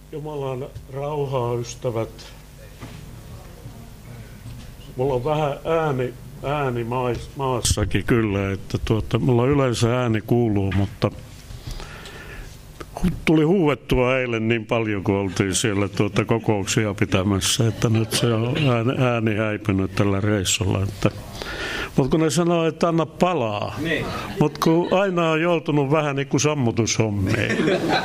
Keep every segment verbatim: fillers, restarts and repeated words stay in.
Jumalan rauhaa, ystävät. Mulla on vähän ääni, ääni mais, maassakin kyllä, että tuota, mulla yleensä ääni kuuluu, mutta tuli huuettua eilen niin paljon, kun oltiin siellä tuota kokouksia pitämässä, että nyt se on ääni, ääni häipynyt tällä reissulla. Että, mutta kun ne sanoo, että anna palaa, niin. Mutta kun aina on joutunut vähän niin kuin sammutushommiin.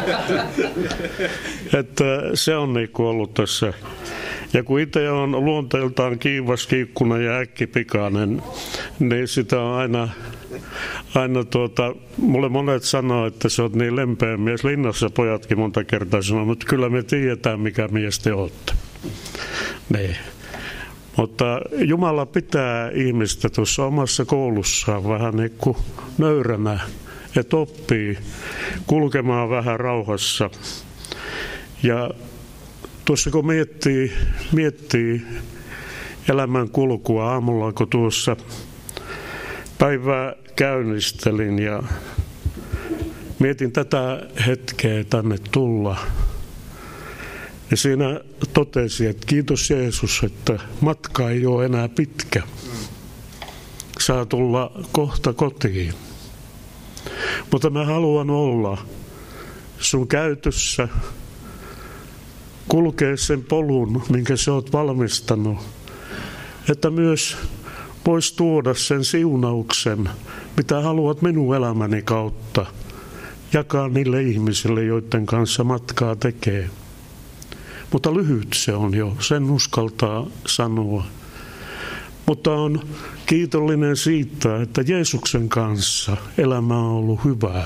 Että se on niin kuin ollut tässä. Ja kun itse on luonteeltaan kiivas, kiikkunen ja äkkipikainen, niin sitä on aina, aina tuota, mulle monet sanoo, että sä oot niin lempeä mies. Linnassa pojatkin monta kertaa sanoo, mutta kyllä me tiedetään, mikä mies te ootte. Niin. Mutta Jumala pitää ihmistä tuossa omassa koulussaan vähän niin kuin nöyränä, että oppii kulkemaan vähän rauhassa. Ja tuossa kun miettii, miettii elämän kulkua aamulla, kun tuossa päivää käynnistelin ja mietin tätä hetkeä tänne tulla, ja siinä totesi, että kiitos Jeesus, että matka ei ole enää pitkä. Saa tulla kohta kotiin. Mutta mä haluan olla sun käytössä, kulkea sen polun, minkä sä oot valmistanut, että myös vois tuoda sen siunauksen, mitä haluat minun elämäni kautta, jakaa niille ihmisille, joiden kanssa matkaa tekee. Mutta lyhyt se on jo, sen uskaltaa sanoa. Mutta on kiitollinen siitä, että Jeesuksen kanssa elämä on ollut hyvää.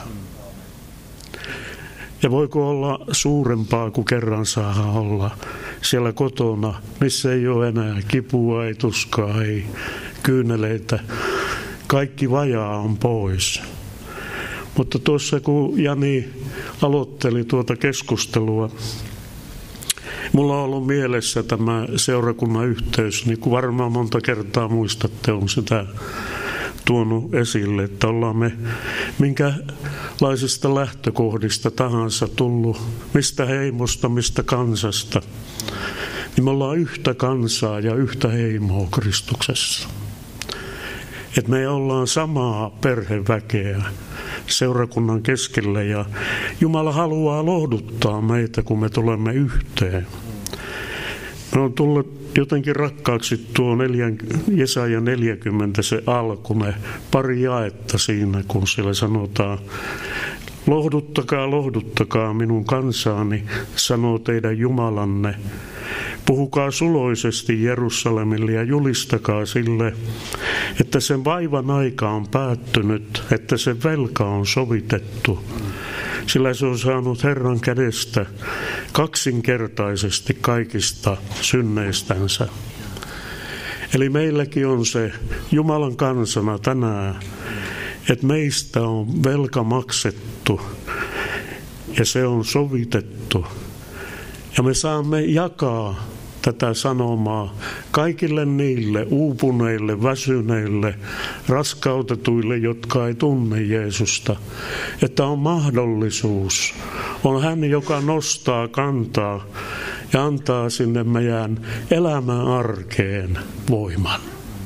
Ja voiko olla suurempaa, kuin kerran saadaan olla siellä kotona, missä ei ole enää kipua, ei tuskaa, ei kyyneleitä. Kaikki vajaa on pois. Mutta tuossa kun Jani aloitteli tuota keskustelua, mulla on ollut mielessä tämä seurakunnan yhteys, niin kuin varmaan monta kertaa muistatte, on sitä tuonut esille, että ollaan me minkälaisista lähtökohdista tahansa tullut, mistä heimosta, mistä kansasta, niin me ollaan yhtä kansaa ja yhtä heimoa Kristuksessa. Että me ollaan samaa perheväkeä seurakunnan keskellä ja Jumala haluaa lohduttaa meitä, kun me tulemme yhteen. Me on tullut jotenkin rakkaaksi tuo Jesaja neljäkymmentä se alku, ne pari jaetta siinä, kun siellä sanotaan, lohduttakaa, lohduttakaa minun kansaani, sanoo teidän Jumalanne. Puhukaa suloisesti Jerusalemille ja julistakaa sille, että sen vaivan aika on päättynyt, että sen velka on sovitettu. Sillä se on saanut Herran kädestä kaksinkertaisesti kaikista synneistänsä. Eli meilläkin on se Jumalan kansana tänään, että meistä on velka maksettu ja se on sovitettu. Ja me saamme jakaa tätä sanomaa kaikille niille uupuneille, väsyneille, raskautetuille, jotka ei tunne Jeesusta. Että on mahdollisuus. On hän, joka nostaa kantaa ja antaa sinne meidän elämän arkeen voiman.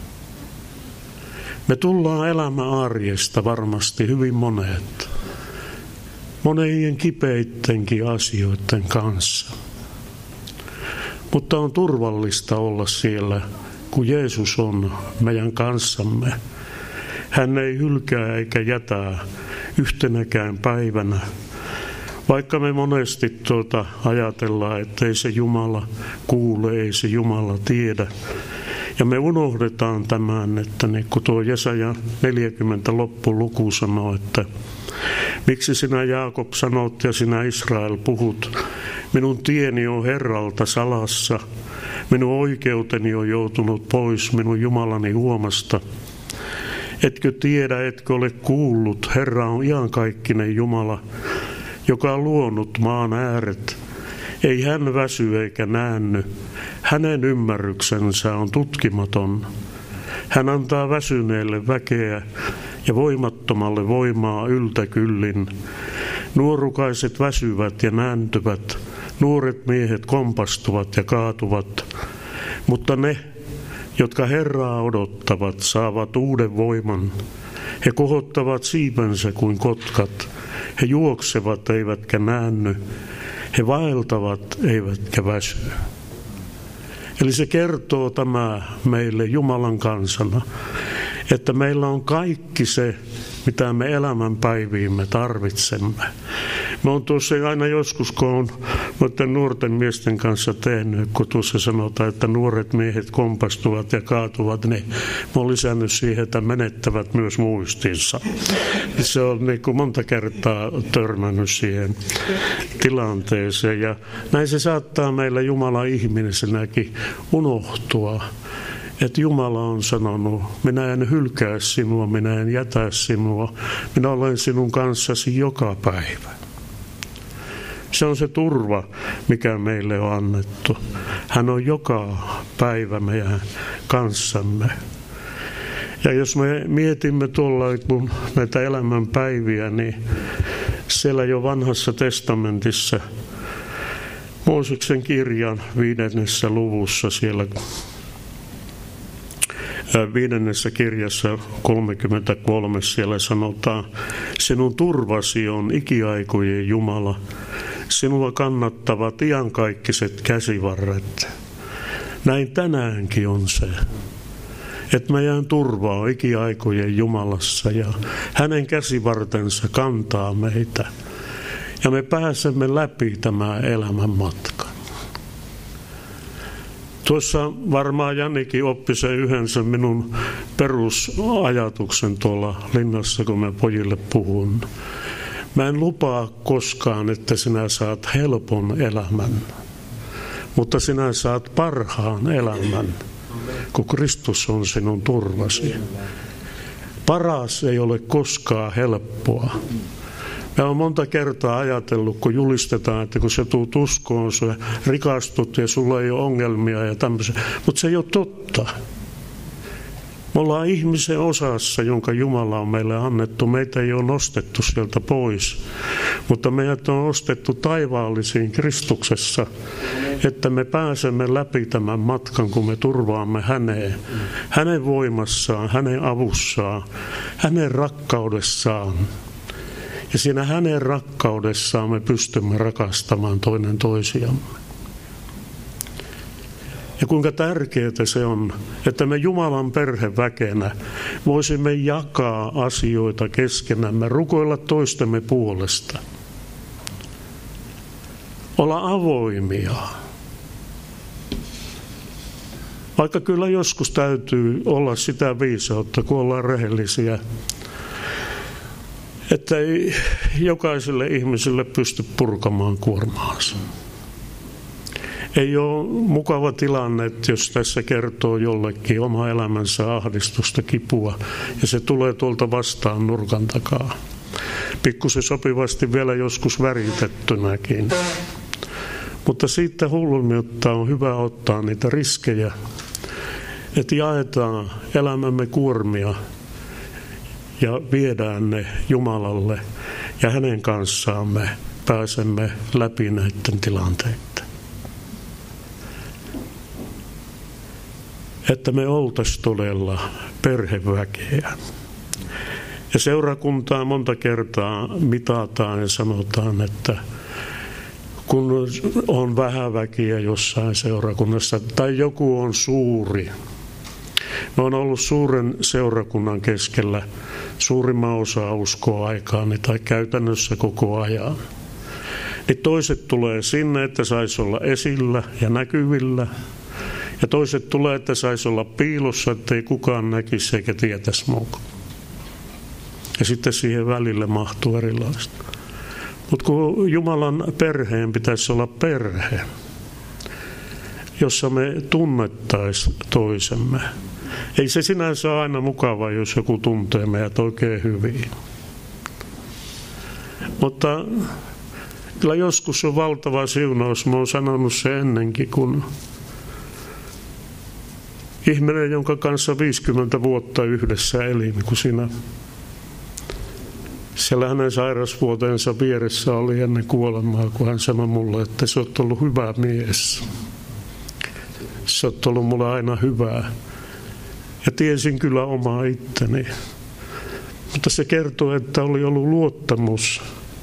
Me tullaan elämän arjesta varmasti hyvin monet. Monien kipeittenkin asioiden kanssa. Mutta on turvallista olla siellä, kun Jeesus on meidän kanssamme. Hän ei hylkää eikä jätä yhtenäkään päivänä. Vaikka me monesti tuota ajatellaan, että ei se Jumala kuule, ei se Jumala tiedä. Ja me unohdetaan tämän, että niin kun tuo Jesaja neljäkymmentä loppuluku sanoo, että miksi sinä Jaakob sanot ja sinä Israel puhut, minun tieni on Herralta salassa, minun oikeuteni on joutunut pois minun Jumalani huomasta. Etkö tiedä, etkö ole kuullut, Herra on iankaikkinen Jumala, joka on luonut maan ääret. Ei hän väsy eikä näänny, hänen ymmärryksensä on tutkimaton. Hän antaa väsyneelle väkeä ja voimattomalle voimaa yltäkyllin. Nuorukaiset väsyvät ja nääntyvät, nuoret miehet kompastuvat ja kaatuvat, mutta ne, jotka Herraa odottavat, saavat uuden voiman. He kohottavat siipensä kuin kotkat. He juoksevat eivätkä näänny. He vaeltavat eivätkä väsy. Eli se kertoo tämä meille Jumalan kansana, että meillä on kaikki se, mitä me elämänpäiviimme tarvitsemme. Mä oon tuossa aina joskus, kun olen noiden nuorten miesten kanssa tehnyt, kun tuossa sanotaan, että nuoret miehet kompastuvat ja kaatuvat, niin mä oon lisännyt siihen, että menettävät myös muistinsa. Se on niin kuin monta kertaa törmännyt siihen tilanteeseen. Ja näin se saattaa meillä Jumalan ihmisenäkin unohtua. Että Jumala on sanonut, minä en hylkää sinua, minä en jätä sinua, minä olen sinun kanssasi joka päivä. Se on se turva, mikä meille on annettu. Hän on joka päivä meidän kanssamme. Ja jos me mietimme tuolla kun näitä elämänpäiviä, niin siellä jo vanhassa testamentissa, Mooseksen kirjan viidennessä luvussa siellä viidennessä kirjassa kolmekymmentäkolme siellä sanotaan, sinun turvasi on ikiaikojen Jumala, sinua kannattavat iankaikkiset käsivarret. Näin tänäänkin on se, että meidän turva on ikiaikojen Jumalassa ja hänen käsivartensa kantaa meitä. Ja me pääsemme läpi tämän elämän matkan. Tuossa varmaan Janikin oppi sen yhden sen minun perusajatuksen tuolla linnassa, kun mä pojille puhun. Mä en lupaa koskaan, että sinä saat helpon elämän, mutta sinä saat parhaan elämän, kun Kristus on sinun turvasi. Paras ei ole koskaan helppoa. Mä oon monta kertaa ajatellut, kun julistetaan, että kun sä tuut uskoon, sä rikastut ja sulla ei ole ongelmia ja tämmöisiä. Mutta se ei ole totta. Me ollaan ihmisen osassa, jonka Jumala on meille annettu. Meitä ei ole nostettu sieltä pois, mutta meidät on ostettu taivaallisiin Kristuksessa, että me pääsemme läpi tämän matkan, kun me turvaamme häneen. Hänen voimassaan, hänen avussaan, hänen rakkaudessaan. Ja siinä hänen rakkaudessaan me pystymme rakastamaan toinen toisiamme. Ja kuinka tärkeää se on, että me Jumalan perheväkenä voisimme jakaa asioita keskenämme, rukoilla toistemme puolesta. Olla avoimia. Vaikka kyllä joskus täytyy olla sitä viisautta, kun ollaan rehellisiä, että ei jokaiselle ihmiselle pysty purkamaan kuormaansa. Ei ole mukava tilanne, että jos tässä kertoo jollekin oma elämänsä ahdistusta, kipua, ja se tulee tuolta vastaan nurkan takaa. Pikkusen sopivasti vielä joskus väritettynäkin. Mutta siitä hullummiutta on hyvä ottaa niitä riskejä, että jaetaan elämämme kuormia ja viedään ne Jumalalle ja hänen kanssaan me pääsemme läpi näiden tilanteiden. Että me oltaisiin todella perheväkeä. Ja seurakuntaa monta kertaa mitataan ja sanotaan, että kun on vähän väkiä jossain seurakunnassa tai joku on suuri. Me on ollut suuren seurakunnan keskellä suurimman osa uskoa aikaani tai käytännössä koko ajan. Niin toiset tulee sinne, että saisi olla esillä ja näkyvillä. Ja toiset tulee, että saisi olla piilossa, ettei kukaan näkisi eikä tietäisi muuta. Ja sitten siihen välille mahtuu erilaista. Mutta kun Jumalan perheen pitäisi olla perhe, jossa me tunnettaisiin toisemme. Ei se sinänsä ole aina mukava, jos joku tuntee meidät oikein hyvin. Mutta kyllä joskus on valtava siunaus. Mä oon sanonut se ennenkin, kun ihminen, jonka kanssa viisikymmentä vuotta yhdessä eli, niin kuin sinä. Siellä hänen sairasvuotensa vieressä oli ennen kuolemaa, kun hän sanoi mulle, että sä oot ollut hyvä mies. Sä oot ollut mulle aina hyvää. Ja tiesin kyllä omaa itteni. Mutta se kertoo, että oli ollut luottamus.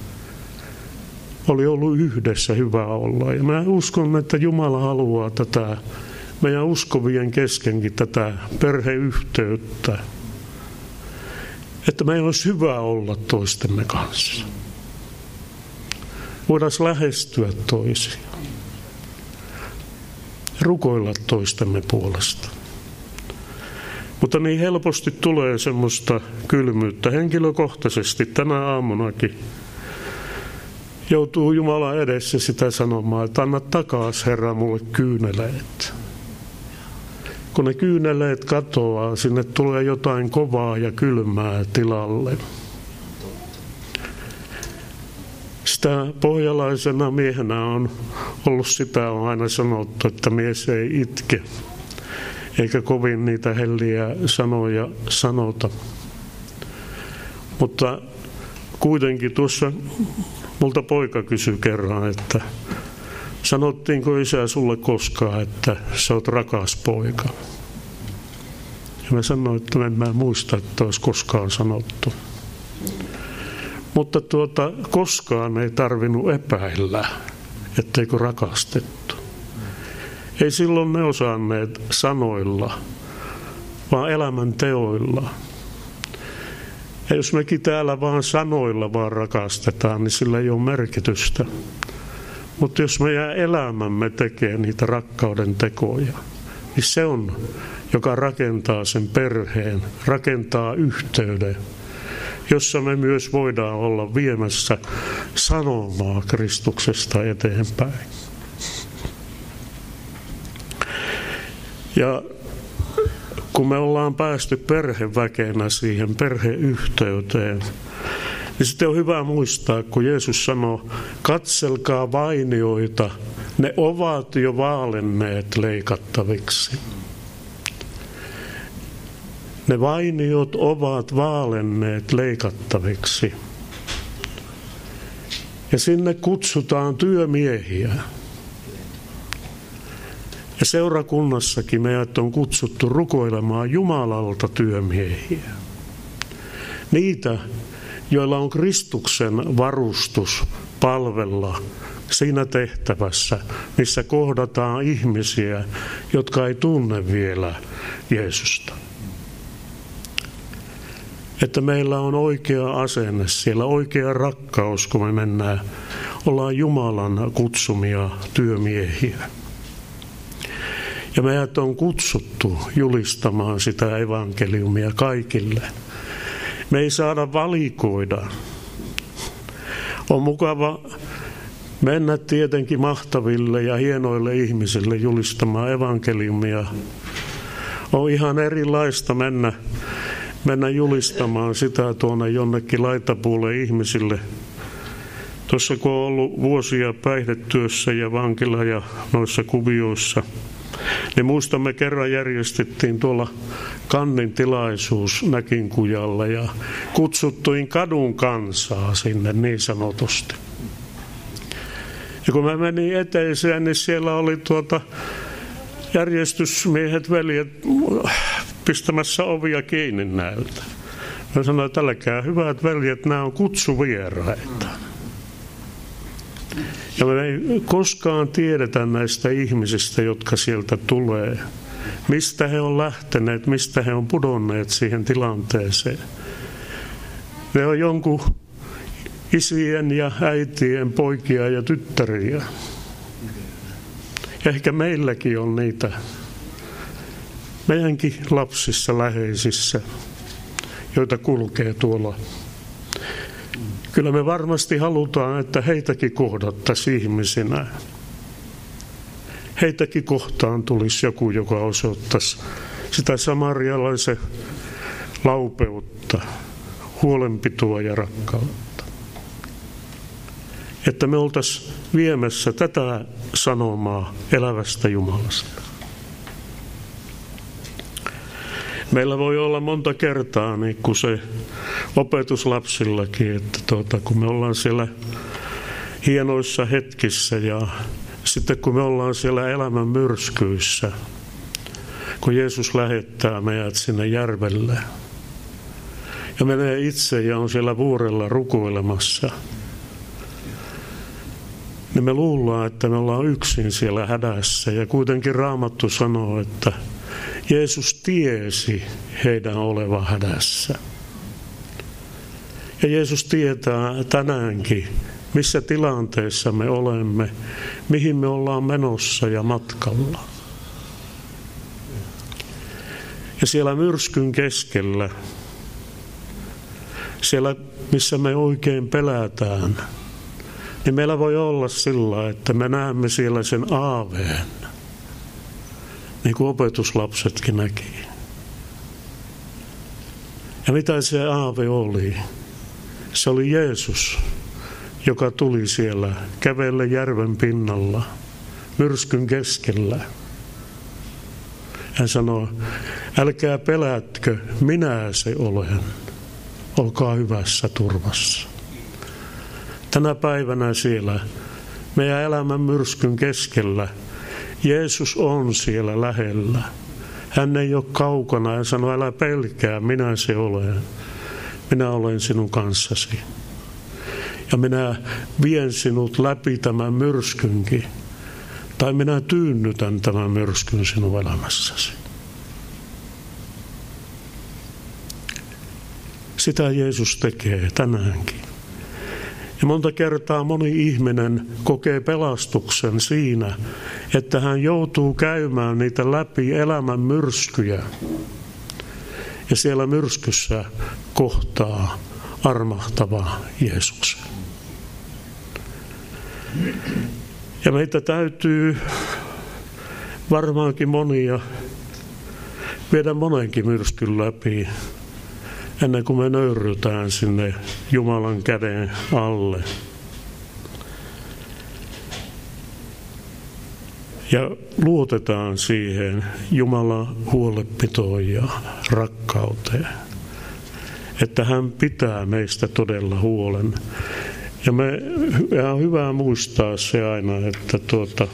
Oli ollut yhdessä hyvä olla. Ja mä uskon, että Jumala haluaa tätä, meidän uskovien keskenkin tätä perheyhteyttä. Että meillä olisi hyvä olla toistemme kanssa. Voidaan lähestyä toisia. Rukoilla toistemme puolesta. Mutta niin helposti tulee semmoista kylmyyttä. Henkilökohtaisesti tänä aamunakin joutuu Jumala edessä sitä sanomaan, että anna takas, Herra, mulle kyyneleet. Kun ne kyyneleet katoaa, sinne tulee jotain kovaa ja kylmää tilalle. Sitä pohjalaisena miehenä on ollut sitä, on aina sanottu, että mies ei itke, eikä kovin niitä helliä sanoja sanota. Mutta kuitenkin tuossa multa poika kysyi kerran, että sanottiinko isä sulle koskaan, että sä oot rakas poika? Ja mä sanoin, että en mä muista, että olisi koskaan sanottu. Mutta tuota, koskaan ei tarvinnut epäillä, etteikö rakastettu. Ei silloin ne osanneet sanoilla, vaan elämän teoilla. Ja jos mekin täällä vaan sanoilla vaan rakastetaan, niin sillä ei ole merkitystä. Mutta jos meidän elämämme tekee niitä rakkauden tekoja, niin se on, joka rakentaa sen perheen, rakentaa yhteyden, jossa me myös voidaan olla viemässä sanomaa Kristuksesta eteenpäin. Ja kun me ollaan päästy perheväkenä siihen perheyhteyteen, niin sitten on hyvä muistaa, kun Jeesus sanoo, katselkaa vainioita, ne ovat jo vaalenneet leikattaviksi. Ne vainiot ovat vaalenneet leikattaviksi. Ja sinne kutsutaan työmiehiä. Ja seurakunnassakin meidät on kutsuttu rukoilemaan Jumalalta työmiehiä. Niitä, joilla on Kristuksen varustus palvella siinä tehtävässä, missä kohdataan ihmisiä, jotka ei tunne vielä Jeesusta. Että meillä on oikea asenne siellä, oikea rakkaus, kun me mennään, ollaan Jumalan kutsumia työmiehiä. Ja meidät on kutsuttu julistamaan sitä evankeliumia kaikille. Me ei saada valikoida. On mukava mennä tietenkin mahtaville ja hienoille ihmisille julistamaan evankeliumia. On ihan erilaista mennä, mennä julistamaan sitä tuonne jonnekin laitapuolelle ihmisille. Tuossa kun on ollut vuosia päihdetyössä ja vankila ja noissa kuvioissa, niin muistamme kerran järjestettiin tuolla Kannin tilaisuus Näkinkujalla ja kutsuttuin kadun kansaa sinne niin sanotusti. Ja kun mä menin eteiseen, niin siellä oli tuota järjestysmiehet, veljet pistämässä ovia kiinni näiltä. Mä sanoin, että älkää hyvät veljet, nämä on kutsuvieraita. Ja me ei koskaan tiedetä näistä ihmisistä, jotka sieltä tulee, mistä he on lähteneet, mistä he on pudonneet siihen tilanteeseen. Ne on jonkun isien ja äitien poikia ja tyttäriä. Ja ehkä meilläkin on niitä meidänkin lapsissa, läheisissä, joita kulkee tuolla. Kyllä me varmasti halutaan, että heitäkin kohdattaisiin ihmisinä. Heitäkin kohtaan tulisi joku, joka osoittaisi sitä samarialaisen laupeutta, huolenpitoa ja rakkautta. Että me oltaisiin viemässä tätä sanomaa elävästä Jumalasta. Meillä voi olla monta kertaa niin kuin se opetuslapsillakin, että tuota, kun me ollaan siellä hienoissa hetkissä ja sitten kun me ollaan siellä elämän myrskyissä, kun Jeesus lähettää meidät sinne järvelle ja menee itse ja on siellä vuorella rukoilemassa, niin me luullaan, että me ollaan yksin siellä hädässä. Ja kuitenkin Raamattu sanoo, että Jeesus tiesi heidän olevan hädässä. Ja Jeesus tietää tänäänkin, missä tilanteessa me olemme, mihin me ollaan menossa ja matkalla. Ja siellä myrskyn keskellä, siellä missä me oikein pelätään, niin meillä voi olla sillä, että me näemme siellä sen aaveen, niin kuin opetuslapsetkin näki. Ja mitä se aave oli? Se oli Jeesus, joka tuli siellä kävelle järven pinnalla, myrskyn keskellä. Hän sanoi, älkää pelätkö, minä se olen. Olkaa hyvässä turvassa. Tänä päivänä siellä meidän elämän myrskyn keskellä Jeesus on siellä lähellä. Hän ei ole kaukana ja sanoo, älä pelkää, minä se olen. Minä olen sinun kanssasi. Ja minä vien sinut läpi tämän myrskynkin. Tai minä tyynnytän tämän myrskyn sinun elämässäsi. Sitä Jeesus tekee tänäänkin. Ja monta kertaa moni ihminen kokee pelastuksen siinä, että hän joutuu käymään niitä läpi elämän myrskyjä. Ja siellä myrskyssä kohtaa armahtava Jeesus. Ja meitä täytyy varmaankin monia viedä monenkin myrskyn läpi, ennen kuin me nöyrytään sinne Jumalan käden alle. Ja luotetaan siihen Jumalan huolenpitoon ja rakkauteen, että hän pitää meistä todella huolen. Ja me on hyvä muistaa se aina, että tuota,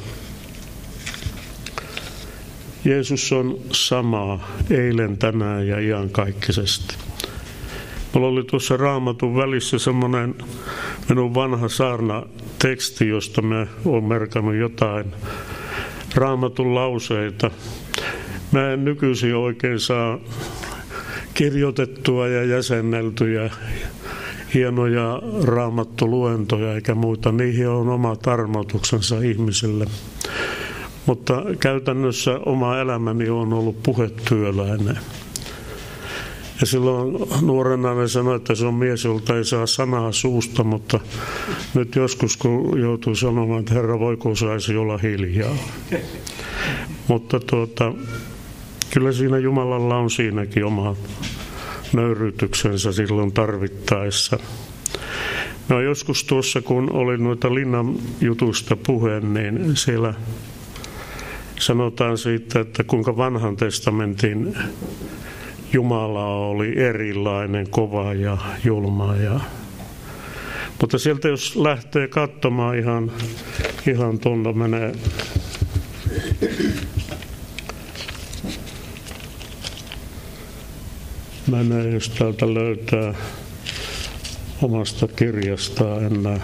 Jeesus on sama eilen, tänään ja iankaikkisesti. Mulla oli tuossa Raamatun välissä semmoinen minun vanha saarnateksti, josta mä oon merkannut jotain Raamatun lauseita. Mä en nykyisin oikein saa kirjoitettua ja jäsenneltyjä hienoja raamattuluentoja eikä muuta. Niihin on oma tarmoituksensa ihmisille. Mutta käytännössä oma elämäni on ollut puhetyöläinen. Ja silloin nuorena ne sanoi, että se on mies, jolta ei saa sanaa suusta, mutta nyt joskus kun joutuu sanomaan, että Herra, voiko saisi olla hiljaa. Mutta tuota, kyllä siinä Jumalalla on siinäkin oma nöyrytyksensä silloin tarvittaessa. No joskus tuossa, kun oli noita linnan jutusta puheen, niin siellä sanotaan siitä, että kuinka vanhan testamentin Jumala oli erilainen, kova ja julma. Ja... Mutta sieltä jos lähtee katsomaan ihan, ihan tuonne menee... Menee, jos täältä löytää omasta kirjastaan enää.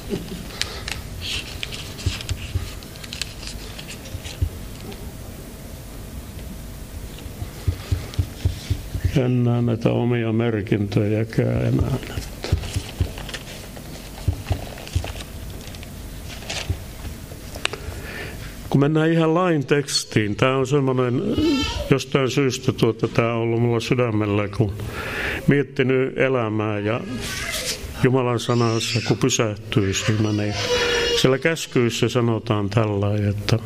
En näe näitä omia merkintöjäkään enää. Kun mennään ihan lain tekstiin, tämä on semmoinen, jostain syystä tuota, tämä on ollut mulla sydämellä, kun miettinyt elämää ja Jumalan sanassa, kun pysähtyy siinä, niin siellä käskyissä sanotaan tällä, että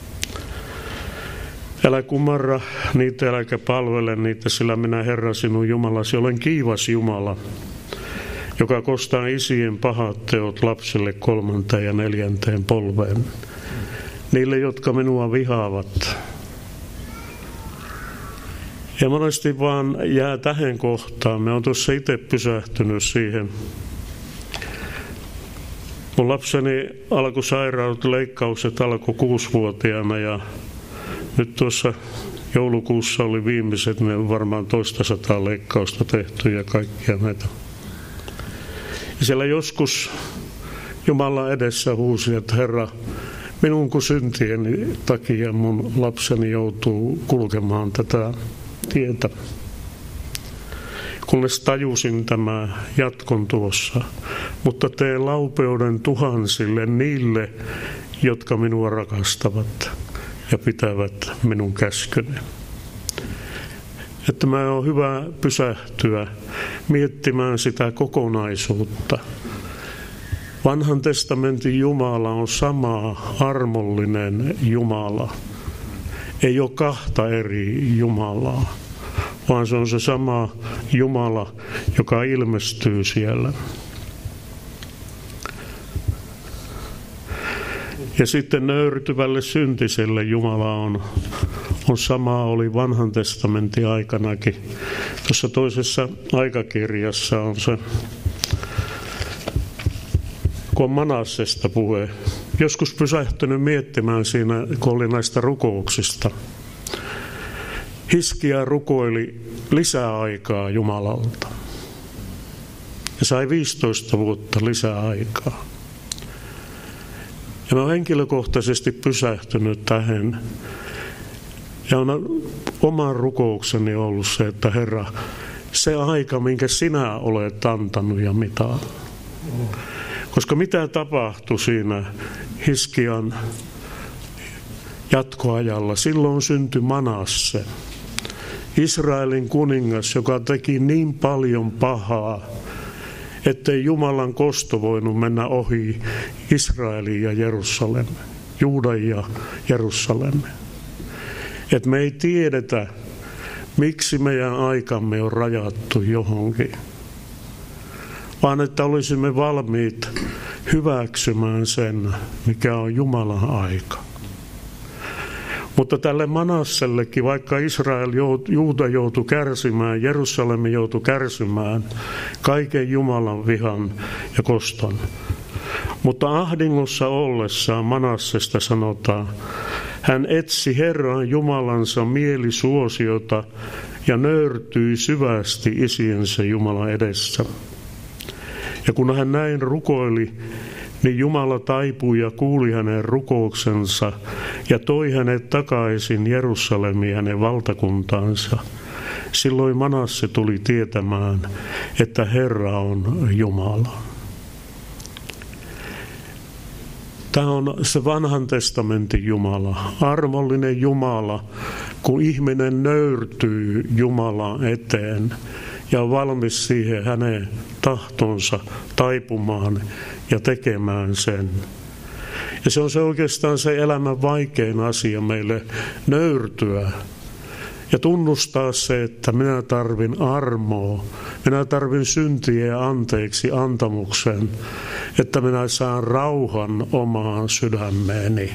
älä kumarra niitä, äläkä palvele niitä, sillä minä Herra sinun Jumalasi olen kiivas Jumala, joka kostaa isien pahat teot lapsille kolmanteen ja neljänteen polveen. Niille, jotka minua vihaavat. Ja monesti vaan jää tähän kohtaan. Me on tuossa itse pysähtynyt siihen. Mun lapseni alkoi sairaudet, leikkaukset alkoi kuusivuotiaana ja nyt tuossa joulukuussa oli viimeiset, ne on varmaan toista sataa leikkausta tehty ja kaikkia näitä. Ja siellä joskus Jumala edessä huusi, että Herra, minun kun syntieni takia mun lapseni joutuu kulkemaan tätä tietä. Kunnes tajusin tämä jatkon tuossa, mutta tee laupeuden tuhansille niille, jotka minua rakastavat ja pitävät minun käskyni. Että mä on hyvä pysähtyä miettimään sitä kokonaisuutta. Vanhan testamentin Jumala on sama armollinen Jumala. Ei ole kahta eri Jumalaa, vaan se on se sama Jumala, joka ilmestyy siellä. Ja sitten nöyrtyvälle syntiselle Jumala on, on sama, oli vanhan testamentin aikanakin. Tuossa toisessa aikakirjassa on se, kun on Manassesta puhe. Joskus pysähtynyt miettimään siinä, kun oli näistä rukouksista. Hiskia rukoili lisää aikaa Jumalalta. Ja sai viisitoista vuotta lisää aikaa. Ja mä olen henkilökohtaisesti pysähtynyt tähän. Ja on oman rukoukseni ollut se, että Herra, se aika, minkä sinä olet antanut ja mitä. Koska mitä tapahtui siinä Hiskian jatkoajalla? Silloin syntyi Manasse, Israelin kuningas, joka teki niin paljon pahaa, ettei Jumalan kosto voinut mennä ohi Israelin ja Jerusalem, Juudan ja Jerusalem. Et me ei tiedetä, miksi meidän aikamme on rajattu johonkin, vaan että olisimme valmiit hyväksymään sen, mikä on Jumalan aika. Mutta tälle Manassellekin, vaikka Israel, Juuda joutui kärsimään, Jerusalem joutui kärsimään kaiken Jumalan vihan ja koston. Mutta ahdingossa ollessaan Manassesta sanotaan, hän etsi Herran Jumalansa mielisuosiota ja nöyrtyi syvästi isiensä Jumalan edessä. Ja kun hän näin rukoili, niin Jumala taipui ja kuuli hänen rukouksensa ja toi hänet takaisin Jerusalemiin hänen valtakuntaansa. Silloin Manasse tuli tietämään, että Herra on Jumala. Tämä on se vanhan testamentin Jumala, armollinen Jumala, kun ihminen nöyrtyy Jumalan eteen ja on valmis siihen hänen tahtonsa taipumaan ja tekemään sen. Ja se on se oikeastaan se elämän vaikein asia meille nöyrtyä ja tunnustaa se, että minä tarvin armoa, minä tarvin syntien anteeksi antamuksen, että minä saan rauhan omaan sydämeeni.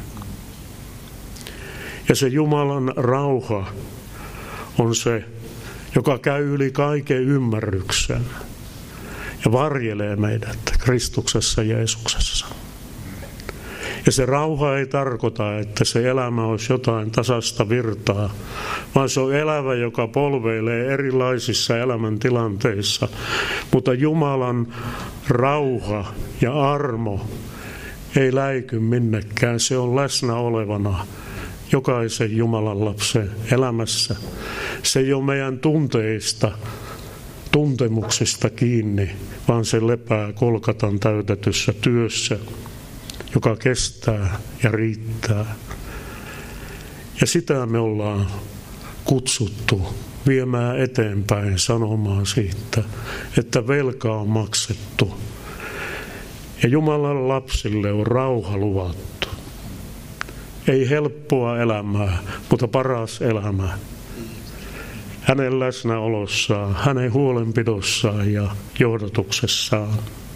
Ja se Jumalan rauha on se, joka käy yli kaiken ymmärryksen ja varjelee meidät Kristuksessa Jeesuksessa. Ja se rauha ei tarkoita, että se elämä olisi jotain tasasta virtaa, vaan se on elävä, joka polveilee erilaisissa elämäntilanteissa. Mutta Jumalan rauha ja armo ei läiky minnekään, se on läsnä olevana jokaisen Jumalan lapsen elämässä. Se ei ole meidän tunteista, tuntemuksista kiinni, vaan se lepää Kolkatan täytetyssä työssä, joka kestää ja riittää. Ja sitä me ollaan kutsuttu viemään eteenpäin sanomaan siitä, että velka on maksettu. Ja Jumalan lapsille on rauha luvattu. Ei helppoa elämää, mutta paras elämä. Hänen läsnäolossaan, hänen huolenpidossaan ja johdatuksessaan.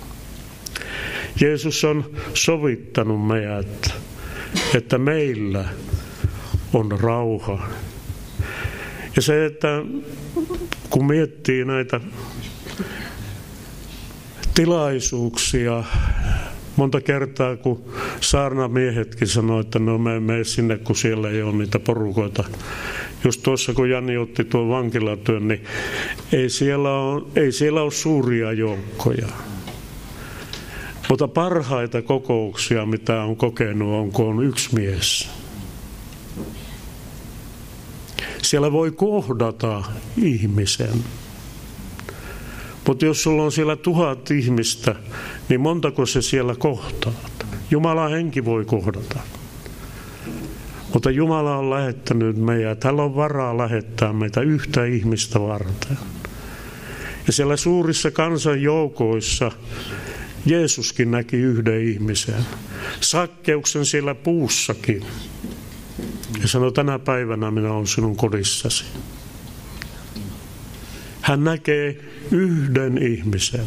Jeesus on sovittanut meidät, että meillä on rauha. Ja se, että kun miettii näitä tilaisuuksia, monta kertaa kun saarnamiehetkin sanoi, että no me emme mene sinne, kun siellä ei ole niitä porukoita. Just tuossa kun Jani otti tuon vankilatyön, niin ei siellä ole, ei siellä ole suuria joukkoja. Mutta parhaita kokouksia, mitä on kokenut, on kun on yksi mies. Siellä voi kohdata ihmisen. Mutta jos sulla on siellä tuhat ihmistä, niin montako se siellä kohtaa? Jumalan henki voi kohdata. Mutta Jumala on lähettänyt meidät. Hänellä on varaa lähettää meitä yhtä ihmistä varten. Ja siellä suurissa kansanjoukoissa Jeesuskin näki yhden ihmisen. Sakkeuksen siellä puussakin. Ja sanoi, tänä päivänä minä olen sinun kodissasi. Hän näkee yhden ihmisen.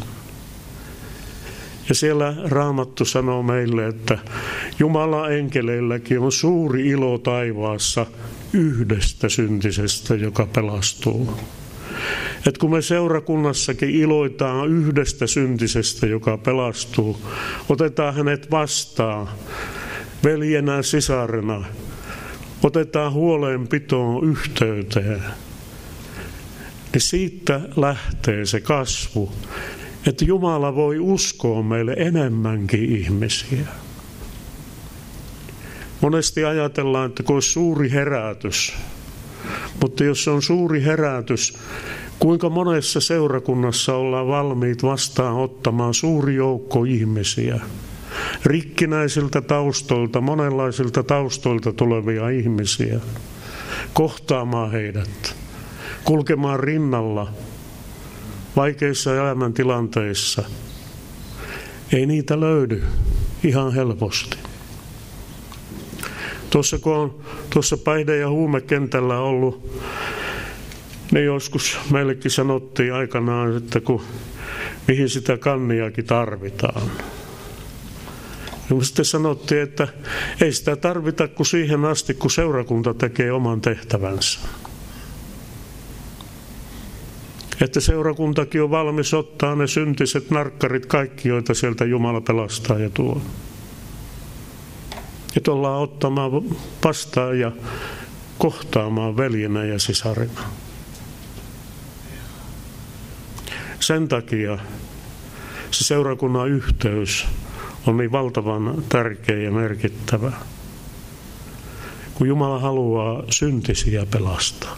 Ja siellä Raamattu sanoo meille, että Jumalan enkeleilläkin on suuri ilo taivaassa yhdestä syntisestä, joka pelastuu. Et kun me seurakunnassakin iloitaan yhdestä syntisestä, joka pelastuu, otetaan hänet vastaan veljenä, sisarena, otetaan huolenpitoon yhteyteen, niin siitä lähtee se kasvu, että Jumala voi uskoa meille enemmänkin ihmisiä. Monesti ajatellaan, että kun olisi suuri herätys, mutta jos se on suuri herätys, kuinka monessa seurakunnassa ollaan valmiit vastaanottamaan suuri joukko ihmisiä, rikkinäisiltä taustoilta, monenlaisilta taustoilta tulevia ihmisiä, kohtaamaan heidät, kulkemaan rinnalla vaikeissa elämäntilanteissa. Ei niitä löydy ihan helposti. Tuossa kun on tuossa päihde- ja huumekentällä ollut, niin joskus meillekin sanottiin aikanaan, että kun, mihin sitä kanniakin tarvitaan. Ja sitten sanottiin, että ei sitä tarvita kuin siihen asti, kun seurakunta tekee oman tehtävänsä. Että seurakuntakin on valmis ottaa ne syntiset narkkarit, kaikki, joita sieltä Jumala pelastaa ja tuo. Että ollaan ottamaan vastaan ja kohtaamaan veljenä ja sisarina. Sen takia se seurakunnan yhteys on niin valtavan tärkeä ja merkittävä, kun Jumala haluaa syntisiä pelastaa.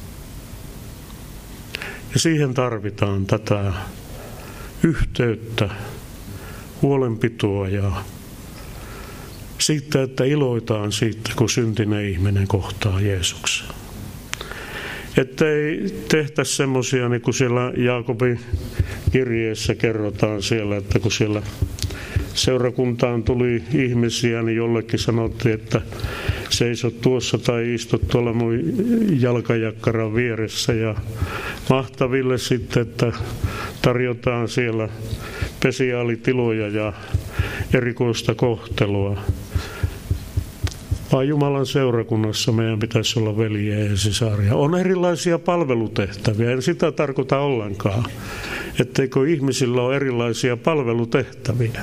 Ja siihen tarvitaan tätä yhteyttä, huolenpitoa ja siitä, että iloitaan siitä, kun syntinen ihminen kohtaa Jeesuksen. Että ei tehtäisi semmoisia, niin kuin siellä Jaakobin kirjeessä kerrotaan siellä, että kun siellä seurakuntaan tuli ihmisiä, niin jollekin sanottiin, että seiso tuossa tai istu tuolla mun jalkajakkaran vieressä. Ja mahtaville sitten, että tarjotaan siellä spesiaalitiloja ja erikoista kohtelua. Vaan Jumalan seurakunnassa meidän pitäisi olla veljiä ja sisaria. On erilaisia palvelutehtäviä, en sitä tarkoita ollenkaan, etteikö ihmisillä ole erilaisia palvelutehtäviä.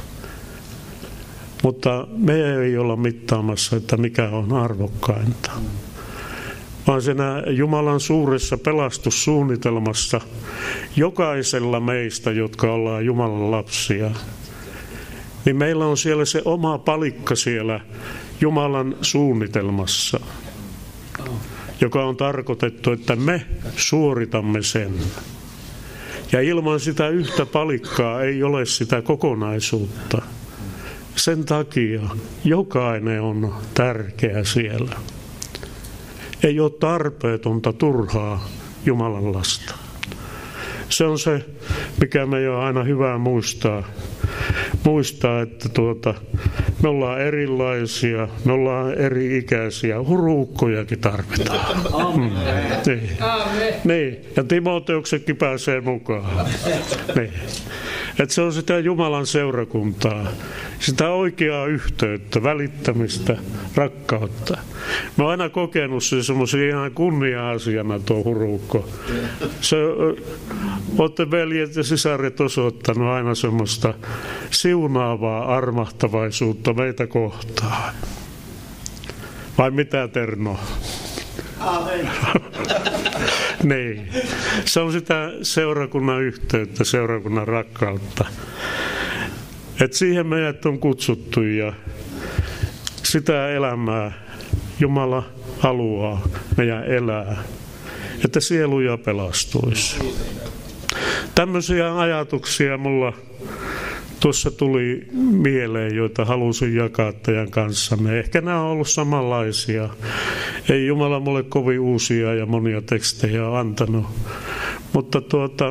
Mutta me ei olla mittaamassa, että mikä on arvokkainta. Vaan siinä Jumalan suuressa pelastussuunnitelmassa jokaisella meistä, jotka ollaan Jumalan lapsia, niin meillä on siellä se oma palikka siellä Jumalan suunnitelmassa, joka on tarkoitettu, että me suoritamme sen. Ja ilman sitä yhtä palikkaa ei ole sitä kokonaisuutta. Sen takia jokainen on tärkeä siellä. Ei ole tarpeetonta turhaa Jumalan lasta. Se on se, mikä meidän on aina hyvä muistaa. Muistaa, että tuota, me ollaan erilaisia, me ollaan eri-ikäisiä, huruukkojakin tarvitaan. Mm. Niin. Niin. Ja Timoteuksetkin pääsee mukaan. Niin. Että se on sitä Jumalan seurakuntaa, sitä oikeaa yhteyttä, välittämistä, rakkautta. Mä oon aina kokenut sen semmoisen ihan kunnia-asiana tuo huruukko. Se, olette veljet ja sisaret osoittanut aina semmoista siunaavaa armahtavaisuutta meitä kohtaan. Vai mitä, Terno? Aamen. Niin. Se on sitä seurakunnan yhteyttä, seurakunnan rakkautta. Et siihen meidät on kutsuttu ja sitä elämää Jumala haluaa meidän elää, että sieluja pelastuisi. Tämmöisiä ajatuksia mulla tuossa tuli mieleen, joita halusin jakaa teidän kanssanne. Ehkä nämä on ollut samanlaisia. Ei Jumala mulle kovin uusia ja monia tekstejä antanut. Mutta tuota,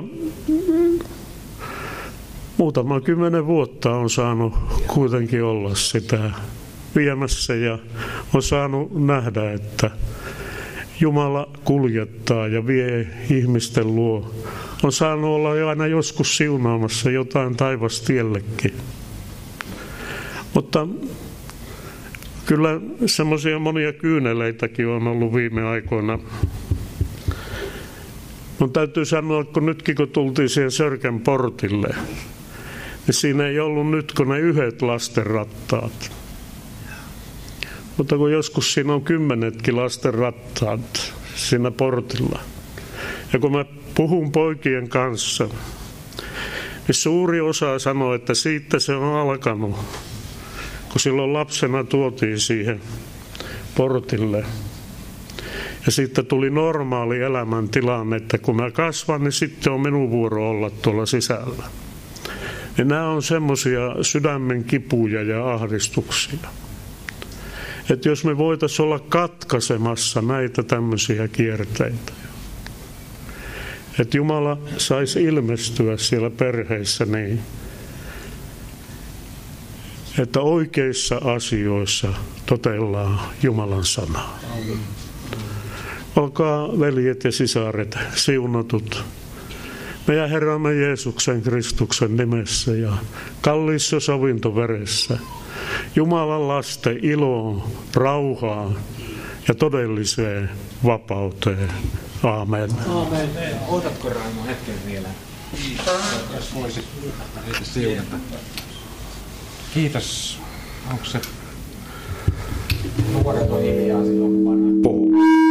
muutama kymmenen vuotta on saanut kuitenkin olla sitä viemässä ja on saanut nähdä, että Jumala kuljettaa ja vie ihmisten luo. On saanut olla aina joskus siunaamassa jotain taivastiellekin. Mutta kyllä semmoisia monia kyyneleitäkin on ollut viime aikoina. Mun täytyy sanoa, että kun nytkin kun tultiin siihen Sörkän portille, niin siinä ei ollut nyt kun ne yhdet lastenrattaat. Mutta kun joskus siinä on kymmenetkin lastenrattaat siinä portilla. Ja kun mä puhun poikien kanssa, niin suuri osa sanoo, että siitä se on alkanut, kun silloin lapsena tuotiin siihen portille. Ja sitten tuli normaali elämäntilanne, että kun mä kasvan, niin sitten on minun vuoro olla tuolla sisällä. Ja nämä on semmoisia sydämen kipuja ja ahdistuksia. Että jos me voitaisiin olla katkaisemassa näitä tämmöisiä kierteitä. Että Jumala saisi ilmestyä siellä perheissä niin, että oikeissa asioissa totellaan Jumalan sanaa. Olkaa veljet ja sisaret siunatut meidän Herramme Jeesuksen Kristuksen nimessä ja kalliissa sovintoveressä. Jumalan lasten iloon, rauhaan ja todelliseen vapauteen. Aamen. Aamen. Otatko Raimo hetken vielä? Jos voisit siunata. Kiitos. Onko se nuoret on hiljaa silloin kun vanha puhuu?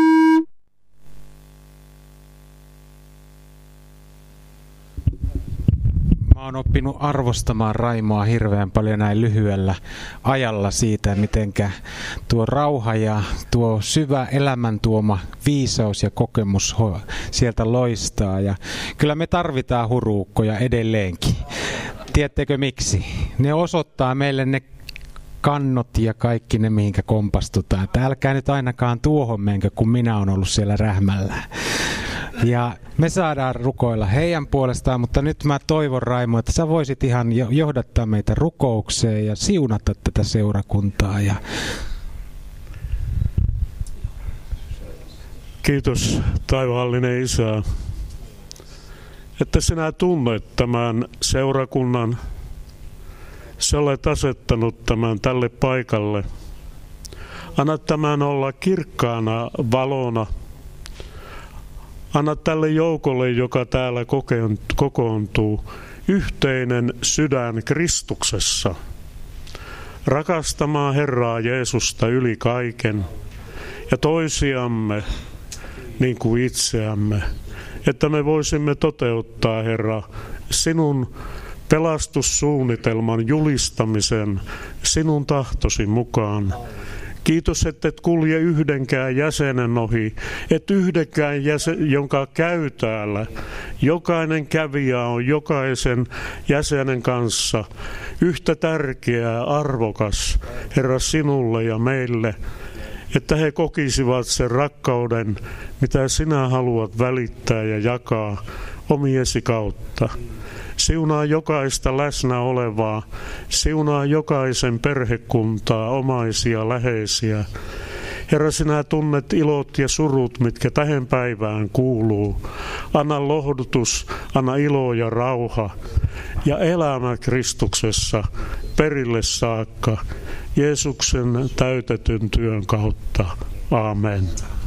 Mä oon oppinut arvostamaan Raimoa hirveän paljon näin lyhyellä ajalla siitä, mitenkä tuo rauha ja tuo syvä elämän tuoma viisaus ja kokemus sieltä loistaa. Ja kyllä me tarvitaan huruukkoja edelleenkin. Tiedättekö miksi? Ne osoittaa meille ne kannot ja kaikki ne, mihinkä kompastutaan. Että älkää nyt ainakaan tuohon menkö, kun minä olen ollut siellä rähmällä. Ja me saadaan rukoilla heidän puolestaan, mutta nyt mä toivon, Raimo, että sä voisit ihan johdattaa meitä rukoukseen ja siunata tätä seurakuntaa. Ja kiitos, taivaallinen Isä, että sinä tunnet tämän seurakunnan. Sä olet asettanut tämän tälle paikalle. Anna tämän olla kirkkaana valona. Anna tälle joukolle, joka täällä kokoontuu, yhteinen sydän Kristuksessa. Rakastamaan Herraa Jeesusta yli kaiken ja toisiamme niin kuin itseämme. Että me voisimme toteuttaa, Herra, sinun pelastussuunnitelman julistamisen sinun tahtosi mukaan. Kiitos, että et kulje yhdenkään jäsenen ohi, et yhdenkään jäsen, jonka käy täällä. Jokainen kävijä on jokaisen jäsenen kanssa yhtä tärkeä ja arvokas, Herra, sinulle ja meille, että he kokisivat sen rakkauden, mitä sinä haluat välittää ja jakaa omiesi kautta. Siunaa jokaista läsnä olevaa, siunaa jokaisen perhekuntaa, omaisia, läheisiä. Herra, sinä tunnet ilot ja surut, mitkä tähän päivään kuuluu. Anna lohdutus, anna ilo ja rauha ja elämä Kristuksessa perille saakka Jeesuksen täytetyn työn kautta. Aamen.